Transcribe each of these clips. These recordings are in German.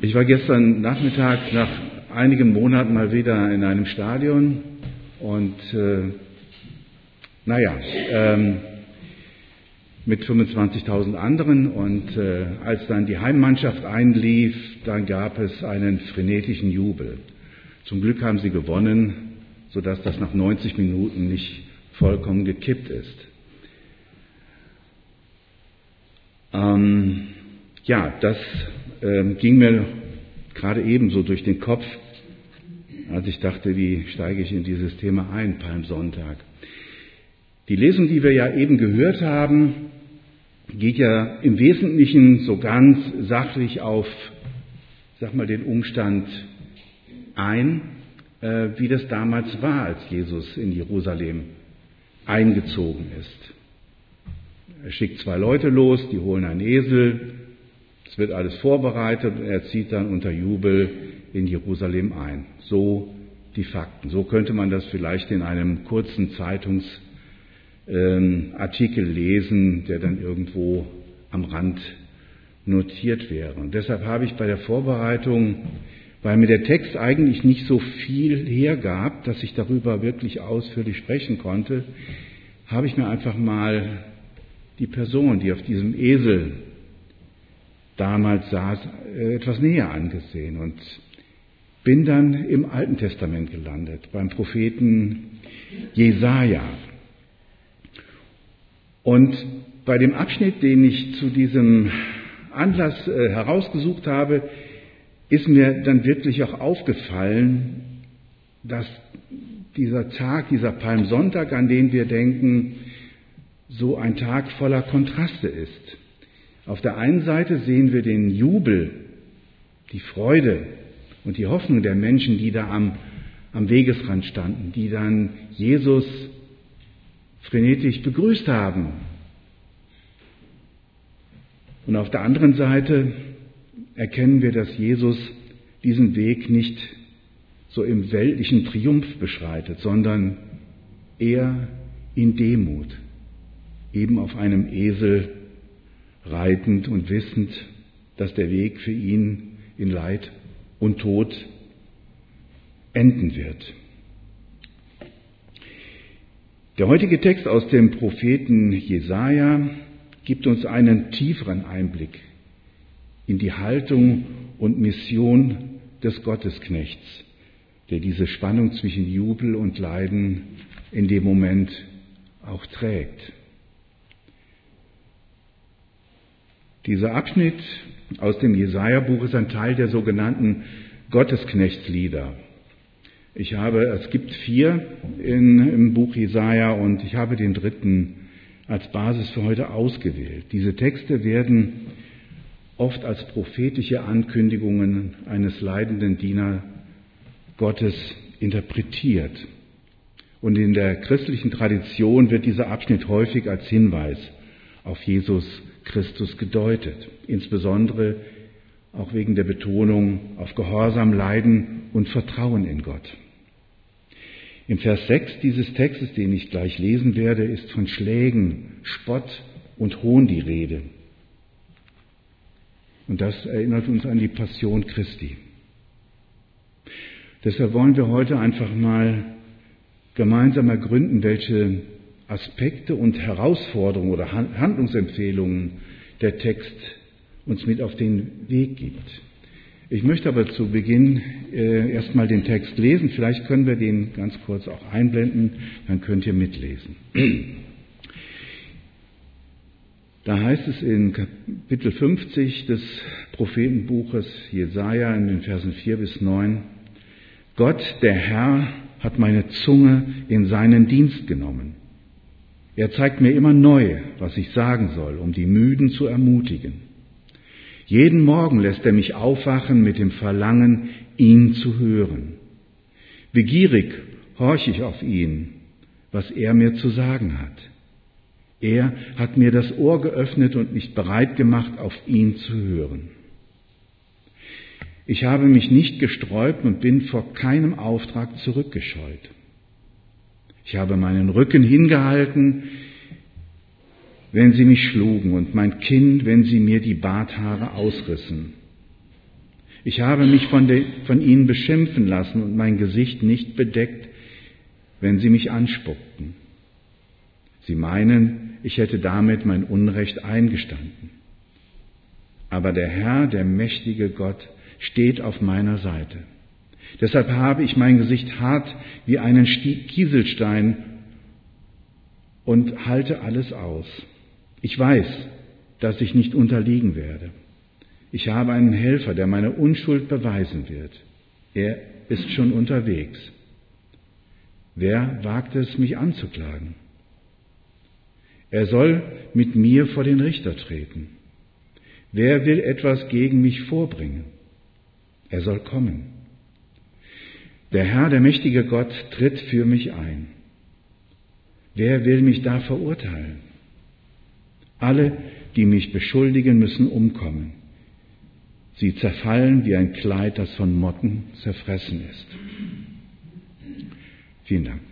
Ich war gestern Nachmittag nach einigen Monaten mal wieder in einem Stadion und mit 25.000 anderen und als dann die Heimmannschaft einlief, dann gab es einen frenetischen Jubel. Zum Glück haben sie gewonnen, sodass das nach 90 Minuten nicht vollkommen gekippt ist. Das ging mir gerade ebenso durch den Kopf, als ich dachte, wie steige ich in dieses Thema ein, Palmsonntag. Die Lesung, die wir ja eben gehört haben, geht ja im Wesentlichen so ganz sachlich auf, den Umstand ein, wie das damals war, als Jesus in Jerusalem eingezogen ist. Er schickt 2 Leute los, die holen einen Esel, es wird alles vorbereitet und er zieht dann unter Jubel in Jerusalem ein. So die Fakten. So könnte man das vielleicht in einem kurzen Zeitungsartikel lesen, der dann irgendwo am Rand notiert wäre. Und deshalb habe ich bei der Vorbereitung, weil mir der Text eigentlich nicht so viel hergab, dass ich darüber wirklich ausführlich sprechen konnte, habe ich mir einfach mal die Person, die auf diesem Esel damals saß, etwas näher angesehen und bin dann im Alten Testament gelandet, beim Propheten Jesaja. Und bei dem Abschnitt, den ich zu diesem Anlass herausgesucht habe, ist mir dann wirklich auch aufgefallen, dass dieser Tag, dieser Palmsonntag, an den wir denken, so ein Tag voller Kontraste ist. Auf der einen Seite sehen wir den Jubel, die Freude und die Hoffnung der Menschen, die da am Wegesrand standen, die dann Jesus frenetisch begrüßt haben. Und auf der anderen Seite erkennen wir, dass Jesus diesen Weg nicht so im weltlichen Triumph beschreitet, sondern eher in Demut, eben auf einem Esel reitend und wissend, dass der Weg für ihn in Leid und Tod enden wird. Der heutige Text aus dem Propheten Jesaja gibt uns einen tieferen Einblick in die Haltung und Mission des Gottesknechts, der diese Spannung zwischen Jubel und Leiden in dem Moment auch trägt. Dieser Abschnitt aus dem Jesaja-Buch ist ein Teil der sogenannten Gottesknechtslieder. Es gibt 4 im Buch Jesaja und ich habe den 3. als Basis für heute ausgewählt. Diese Texte werden oft als prophetische Ankündigungen eines leidenden Diener Gottes interpretiert. Und in der christlichen Tradition wird dieser Abschnitt häufig als Hinweis auf Jesus Christus gedeutet, insbesondere auch wegen der Betonung auf Gehorsam, Leiden und Vertrauen in Gott. Im Vers 6 dieses Textes, den ich gleich lesen werde, ist von Schlägen, Spott und Hohn die Rede. Und das erinnert uns an die Passion Christi. Deshalb wollen wir heute einfach mal gemeinsam ergründen, welche Aspekte und Herausforderungen oder Handlungsempfehlungen der Text uns mit auf den Weg gibt. Ich möchte aber zu Beginn erstmal den Text lesen. Vielleicht können wir den ganz kurz auch einblenden, dann könnt ihr mitlesen. Da heißt es in Kapitel 50 des Prophetenbuches Jesaja in den Versen 4 bis 9, Gott, der Herr, hat meine Zunge in seinen Dienst genommen. Er zeigt mir immer neu, was ich sagen soll, um die Müden zu ermutigen. Jeden Morgen lässt er mich aufwachen mit dem Verlangen, ihn zu hören. Begierig horche ich auf ihn, was er mir zu sagen hat. Er hat mir das Ohr geöffnet und mich bereit gemacht, auf ihn zu hören. Ich habe mich nicht gesträubt und bin vor keinem Auftrag zurückgescheut. Ich habe meinen Rücken hingehalten, wenn sie mich schlugen, und mein Kinn, wenn sie mir die Barthaare ausrissen. Ich habe mich von ihnen beschimpfen lassen und mein Gesicht nicht bedeckt, wenn sie mich anspuckten. Sie meinen, ich hätte damit mein Unrecht eingestanden. Aber der Herr, der mächtige Gott, steht auf meiner Seite. Deshalb habe ich mein Gesicht hart wie einen Kieselstein und halte alles aus. Ich weiß, dass ich nicht unterliegen werde. Ich habe einen Helfer, der meine Unschuld beweisen wird. Er ist schon unterwegs. Wer wagt es, mich anzuklagen? Er soll mit mir vor den Richter treten. Wer will etwas gegen mich vorbringen? Er soll kommen. Der Herr, der mächtige Gott, tritt für mich ein. Wer will mich da verurteilen? Alle, die mich beschuldigen, müssen umkommen. Sie zerfallen wie ein Kleid, das von Motten zerfressen ist. Vielen Dank.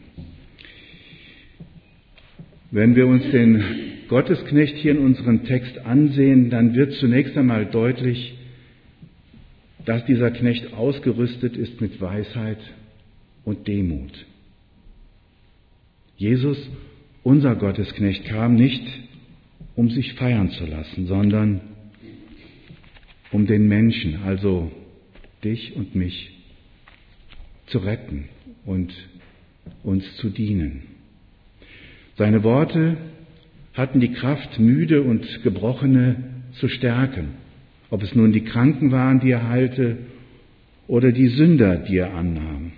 Wenn wir uns den Gottesknecht hier in unserem Text ansehen, dann wird zunächst einmal deutlich, dass dieser Knecht ausgerüstet ist mit Weisheit und Demut. Jesus, unser Gottesknecht, kam nicht, um sich feiern zu lassen, sondern um den Menschen, also dich und mich, zu retten und uns zu dienen. Seine Worte hatten die Kraft, Müde und Gebrochene zu stärken, ob es nun die Kranken waren, die er heilte, oder die Sünder, die er annahm.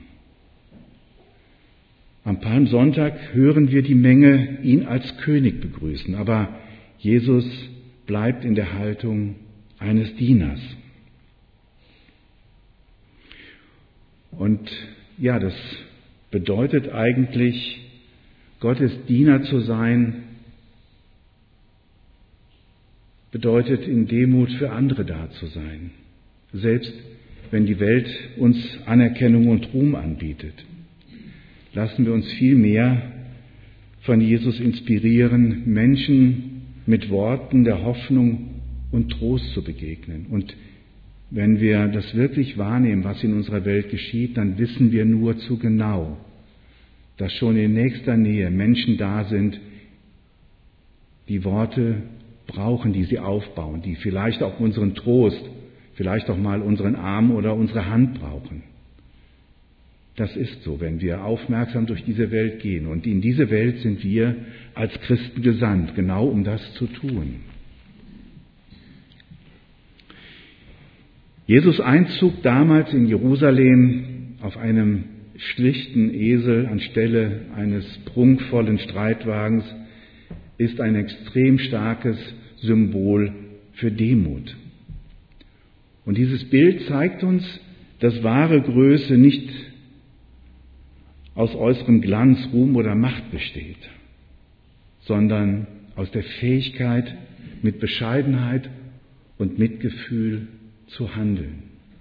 Am Palmsonntag hören wir die Menge ihn als König begrüßen, aber Jesus bleibt in der Haltung eines Dieners. Und ja, das bedeutet eigentlich, Gottes Diener zu sein, bedeutet in Demut für andere da zu sein, selbst wenn die Welt uns Anerkennung und Ruhm anbietet. Lassen wir uns viel mehr von Jesus inspirieren, Menschen mit Worten der Hoffnung und Trost zu begegnen. Und wenn wir das wirklich wahrnehmen, was in unserer Welt geschieht, dann wissen wir nur zu genau, dass schon in nächster Nähe Menschen da sind, die Worte brauchen, die sie aufbauen, die vielleicht auch unseren Trost, vielleicht auch mal unseren Arm oder unsere Hand brauchen. Das ist so, wenn wir aufmerksam durch diese Welt gehen. Und in diese Welt sind wir als Christen gesandt, genau um das zu tun. Jesus' Einzug damals in Jerusalem auf einem schlichten Esel anstelle eines prunkvollen Streitwagens ist ein extrem starkes Symbol für Demut. Und dieses Bild zeigt uns, dass wahre Größe nicht aus äußerem Glanz, Ruhm oder Macht besteht, sondern aus der Fähigkeit, mit Bescheidenheit und Mitgefühl zu handeln.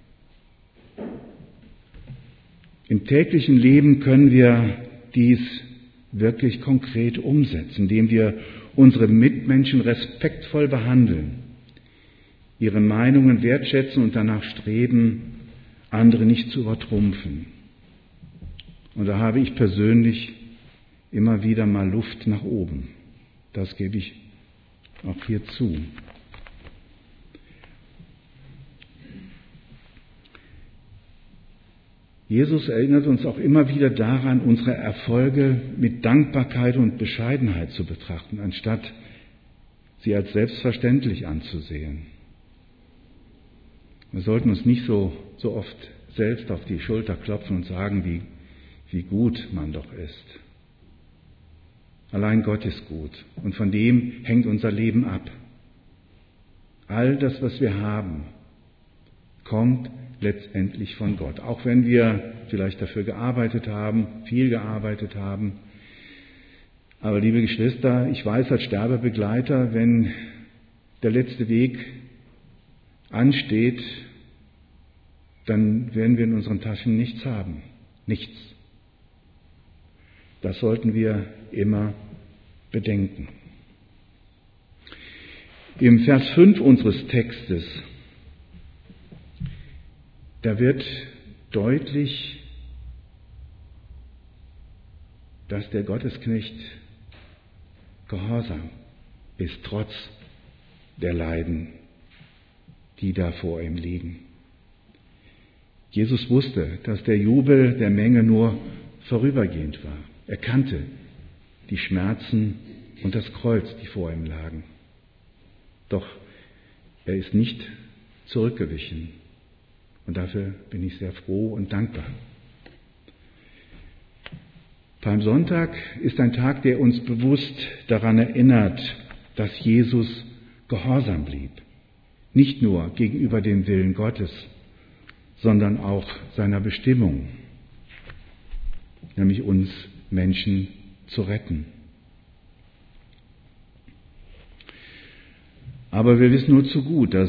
Im täglichen Leben können wir dies wirklich konkret umsetzen, indem wir unsere Mitmenschen respektvoll behandeln, ihre Meinungen wertschätzen und danach streben, andere nicht zu übertrumpfen. Und da habe ich persönlich immer wieder mal Luft nach oben. Das gebe ich auch hier zu. Jesus erinnert uns auch immer wieder daran, unsere Erfolge mit Dankbarkeit und Bescheidenheit zu betrachten, anstatt sie als selbstverständlich anzusehen. Wir sollten uns nicht so oft selbst auf die Schulter klopfen und sagen, wie gut man doch ist. Allein Gott ist gut und von dem hängt unser Leben ab. All das, was wir haben, kommt letztendlich von Gott. Auch wenn wir vielleicht dafür gearbeitet haben, viel gearbeitet haben. Aber liebe Geschwister, ich weiß als Sterbebegleiter, wenn der letzte Weg ansteht, dann werden wir in unseren Taschen nichts haben. Nichts. Das sollten wir immer bedenken. Im Vers 5 unseres Textes da wird deutlich, dass der Gottesknecht gehorsam ist, trotz der Leiden, die da vor ihm liegen. Jesus wusste, dass der Jubel der Menge nur vorübergehend war. Er kannte die Schmerzen und das Kreuz, die vor ihm lagen. Doch er ist nicht zurückgewichen. Und dafür bin ich sehr froh und dankbar. Palmsonntag ist ein Tag, der uns bewusst daran erinnert, dass Jesus gehorsam blieb. Nicht nur gegenüber dem Willen Gottes, sondern auch seiner Bestimmung, nämlich uns Menschen zu retten. Aber wir wissen nur zu gut, dass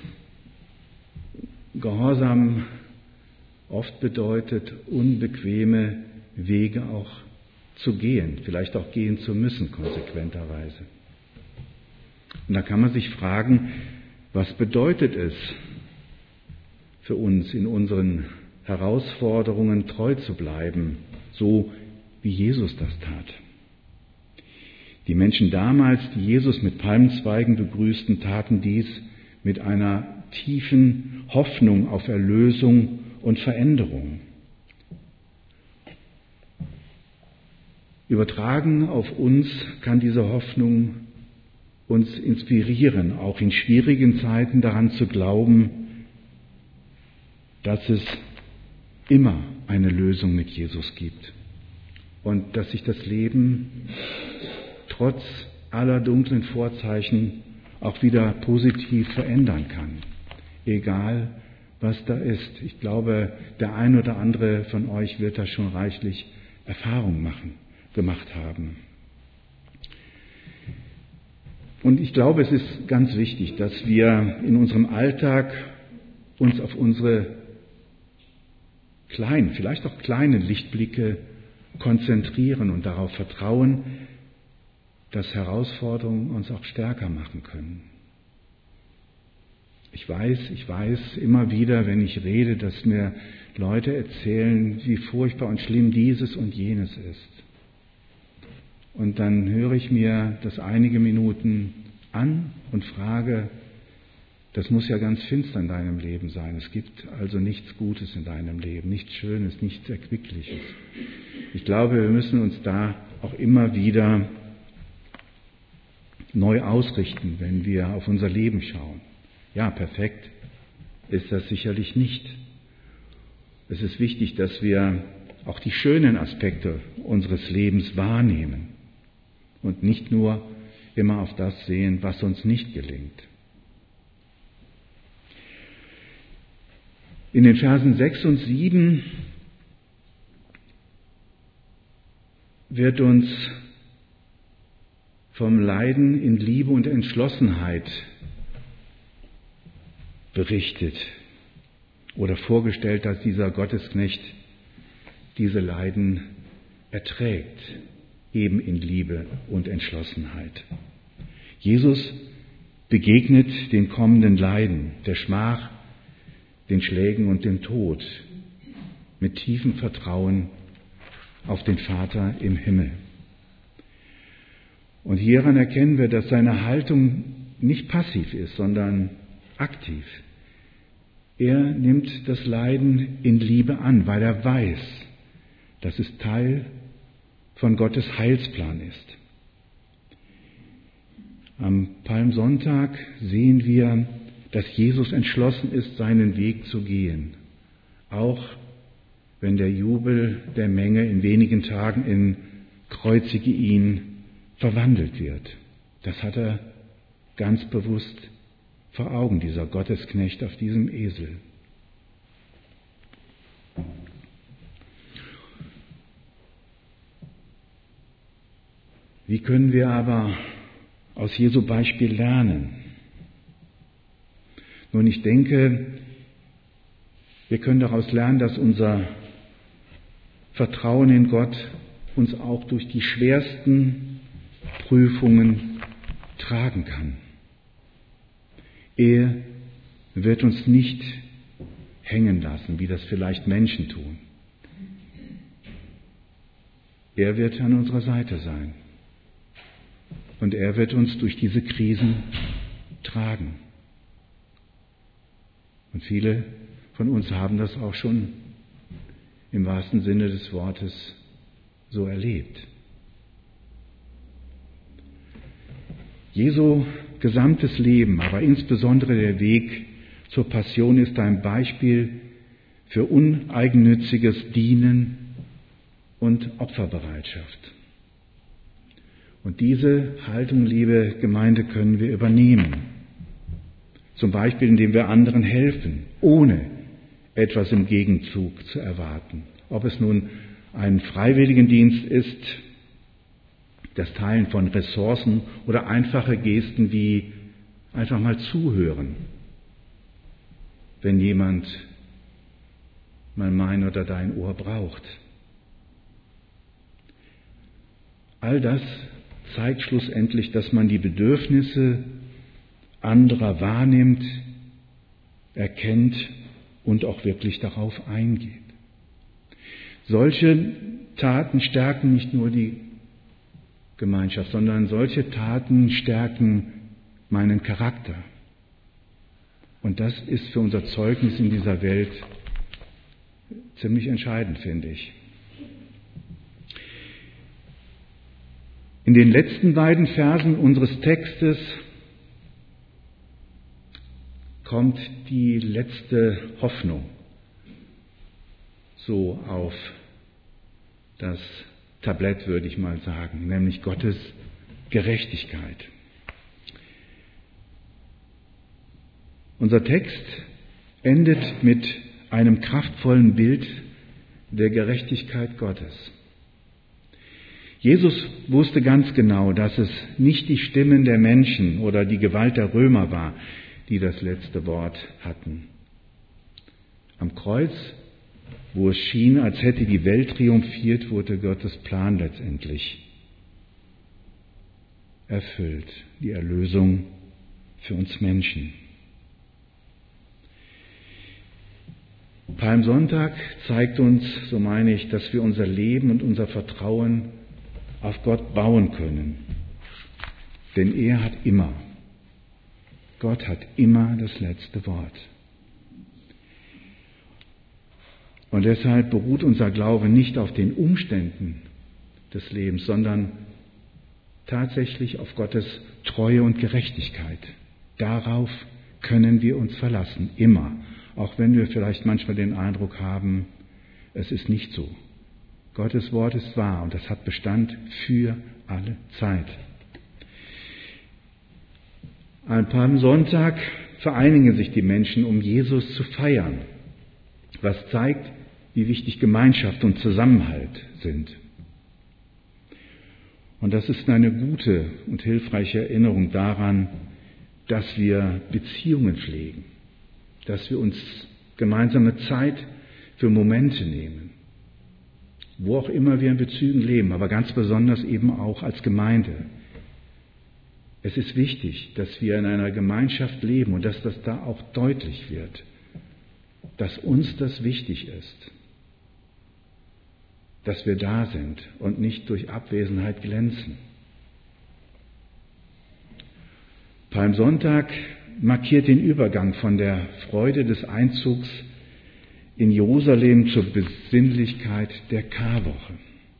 Gehorsam oft bedeutet, unbequeme Wege auch zu gehen, vielleicht auch gehen zu müssen, konsequenterweise. Und da kann man sich fragen, was bedeutet es für uns in unseren Herausforderungen treu zu bleiben, so wie Jesus das tat. Die Menschen damals, die Jesus mit Palmzweigen begrüßten, taten dies mit einer tiefen Hoffnung auf Erlösung und Veränderung. Übertragen auf uns kann diese Hoffnung uns inspirieren, auch in schwierigen Zeiten daran zu glauben, dass es immer eine Lösung mit Jesus gibt und dass sich das Leben trotz aller dunklen Vorzeichen auch wieder positiv verändern kann, egal was da ist. Ich glaube, der ein oder andere von euch wird da schon reichlich Erfahrung gemacht haben. Und ich glaube, es ist ganz wichtig, dass wir in unserem Alltag uns auf unsere kleinen, vielleicht auch kleinen Lichtblicke konzentrieren und darauf vertrauen, dass Herausforderungen uns auch stärker machen können. Ich weiß immer wieder, wenn ich rede, dass mir Leute erzählen, wie furchtbar und schlimm dieses und jenes ist. Und dann höre ich mir das einige Minuten an und frage, das muss ja ganz finster in deinem Leben sein. Es gibt also nichts Gutes in deinem Leben, nichts Schönes, nichts Erquickliches. Ich glaube, wir müssen uns da auch immer wieder neu ausrichten, wenn wir auf unser Leben schauen. Ja, perfekt ist das sicherlich nicht. Es ist wichtig, dass wir auch die schönen Aspekte unseres Lebens wahrnehmen und nicht nur immer auf das sehen, was uns nicht gelingt. In den Versen 6 und 7 wird uns vom Leiden in Liebe und Entschlossenheit berichtet oder vorgestellt, dass dieser Gottesknecht diese Leiden erträgt, eben in Liebe und Entschlossenheit. Jesus begegnet den kommenden Leiden, der Schmach, den Schlägen und dem Tod mit tiefem Vertrauen auf den Vater im Himmel. Und hieran erkennen wir, dass seine Haltung nicht passiv ist, sondern aktiv. Er nimmt das Leiden in Liebe an, weil er weiß, dass es Teil von Gottes Heilsplan ist. Am Palmsonntag sehen wir, dass Jesus entschlossen ist, seinen Weg zu gehen, auch wenn der Jubel der Menge in wenigen Tagen in Kreuzige ihn verwandelt wird. Das hat er ganz bewusst vor Augen, dieser Gottesknecht auf diesem Esel. Wie können wir aber aus Jesu Beispiel lernen? Nun, ich denke, wir können daraus lernen, dass unser Vertrauen in Gott uns auch durch die schwersten Prüfungen tragen kann. Er wird uns nicht hängen lassen, wie das vielleicht Menschen tun. Er wird an unserer Seite sein. Und er wird uns durch diese Krisen tragen. Und viele von uns haben das auch schon im wahrsten Sinne des Wortes so erlebt. Jesu gesamtes Leben, aber insbesondere der Weg zur Passion ist ein Beispiel für uneigennütziges Dienen und Opferbereitschaft. Und diese Haltung, liebe Gemeinde, können wir übernehmen. Zum Beispiel, indem wir anderen helfen, ohne etwas im Gegenzug zu erwarten. Ob es nun ein Freiwilligendienst ist, das Teilen von Ressourcen oder einfache Gesten wie einfach mal zuhören, wenn jemand mal mein oder dein Ohr braucht. All das zeigt schlussendlich, dass man die Bedürfnisse anderer wahrnimmt, erkennt und auch wirklich darauf eingeht. Solche Taten stärken nicht nur die Gemeinschaft, sondern solche Taten stärken meinen Charakter. Und das ist für unser Zeugnis in dieser Welt ziemlich entscheidend, finde ich. In den letzten beiden Versen unseres Textes kommt die letzte Hoffnung so auf das Tablett, würde ich mal sagen, nämlich Gottes Gerechtigkeit. Unser Text endet mit einem kraftvollen Bild der Gerechtigkeit Gottes. Jesus wusste ganz genau, dass es nicht die Stimmen der Menschen oder die Gewalt der Römer war, die das letzte Wort hatten. Am Kreuz, wo es schien, als hätte die Welt triumphiert, wurde Gottes Plan letztendlich erfüllt, die Erlösung für uns Menschen. Palmsonntag zeigt uns, so meine ich, dass wir unser Leben und unser Vertrauen auf Gott bauen können. Denn Gott hat immer das letzte Wort. Und deshalb beruht unser Glaube nicht auf den Umständen des Lebens, sondern tatsächlich auf Gottes Treue und Gerechtigkeit. Darauf können wir uns verlassen, immer. Auch wenn wir vielleicht manchmal den Eindruck haben, es ist nicht so. Gottes Wort ist wahr und das hat Bestand für alle Zeit. An Palmsonntag vereinigen sich die Menschen, um Jesus zu feiern, was zeigt, wie wichtig Gemeinschaft und Zusammenhalt sind. Und das ist eine gute und hilfreiche Erinnerung daran, dass wir Beziehungen pflegen, dass wir uns gemeinsame Zeit für Momente nehmen, wo auch immer wir in Bezügen leben, aber ganz besonders eben auch als Gemeinde. Es ist wichtig, dass wir in einer Gemeinschaft leben und dass das da auch deutlich wird, dass uns das wichtig ist, dass wir da sind und nicht durch Abwesenheit glänzen. Palmsonntag markiert den Übergang von der Freude des Einzugs in Jerusalem zur Besinnlichkeit der Karwoche.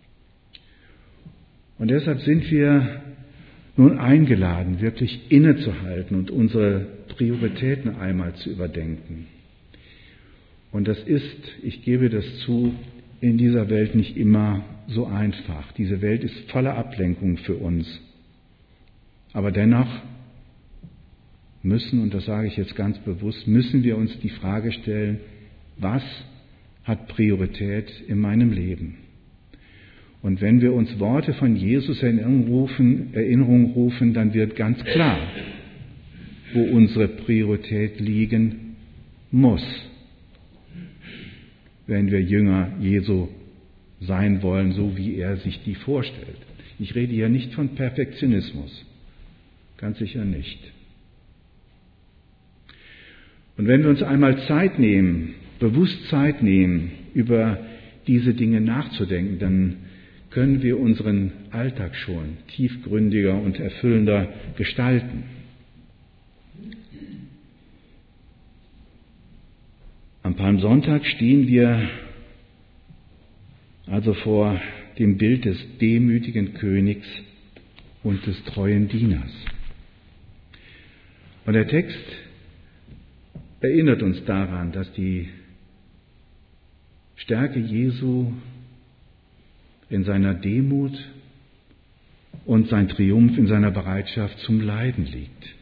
Und deshalb sind wir nun eingeladen, wirklich innezuhalten und unsere Prioritäten einmal zu überdenken. Und das ist, ich gebe das zu, in dieser Welt nicht immer so einfach. Diese Welt ist voller Ablenkung für uns. Aber dennoch müssen, und das sage ich jetzt ganz bewusst, müssen wir uns die Frage stellen, was hat Priorität in meinem Leben? Und wenn wir uns Worte von Jesus in Erinnerung rufen, dann wird ganz klar, wo unsere Priorität liegen muss, wenn wir Jünger Jesu sein wollen, so wie er sich die vorstellt. Ich rede hier nicht von Perfektionismus, ganz sicher nicht. Und wenn wir uns einmal Zeit nehmen, bewusst Zeit nehmen, über diese Dinge nachzudenken, dann können wir unseren Alltag schon tiefgründiger und erfüllender gestalten. Am Palmsonntag stehen wir also vor dem Bild des demütigen Königs und des treuen Dieners. Und der Text erinnert uns daran, dass die Stärke Jesu in seiner Demut und sein Triumph in seiner Bereitschaft zum Leiden liegt.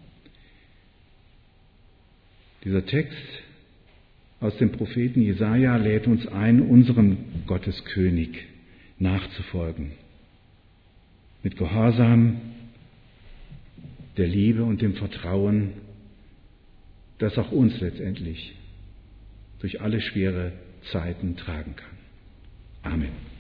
Dieser Text aus dem Propheten Jesaja lädt uns ein, unserem Gotteskönig nachzufolgen. Mit Gehorsam, der Liebe und dem Vertrauen, das auch uns letztendlich durch alle schwere Zeiten tragen kann. Amen.